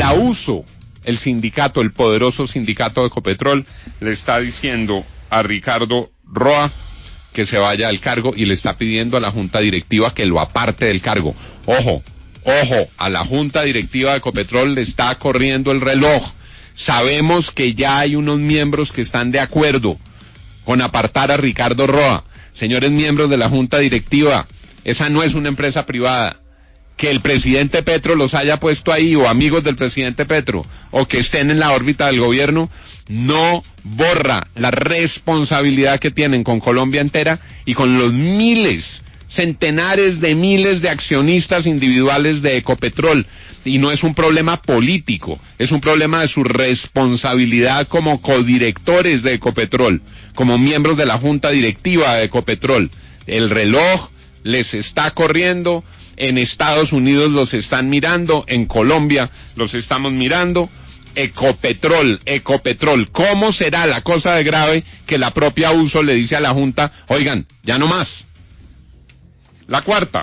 la USO, el sindicato, el poderoso sindicato de Ecopetrol, le está diciendo a Ricardo Roa que se vaya del cargo y le está pidiendo a la junta directiva que lo aparte del cargo. Ojo, a la junta directiva de Ecopetrol le está corriendo el reloj. Sabemos que ya hay unos miembros que están de acuerdo con apartar a Ricardo Roa. Señores miembros de la junta directiva, esa no es una empresa privada. Que el presidente Petro los haya puesto ahí, o amigos del presidente Petro, o que estén en la órbita del gobierno, no borra la responsabilidad que tienen con Colombia entera y con los miles, centenares de miles de accionistas individuales de Ecopetrol. Y no es un problema político, es un problema de su responsabilidad como codirectores de Ecopetrol, como miembros de la junta directiva de Ecopetrol. El reloj les está corriendo. En Estados Unidos los están mirando, en Colombia los estamos mirando. Ecopetrol, ¿cómo será la cosa de grave que la propia USO le dice a la Junta, oigan, ya no más? La cuarta.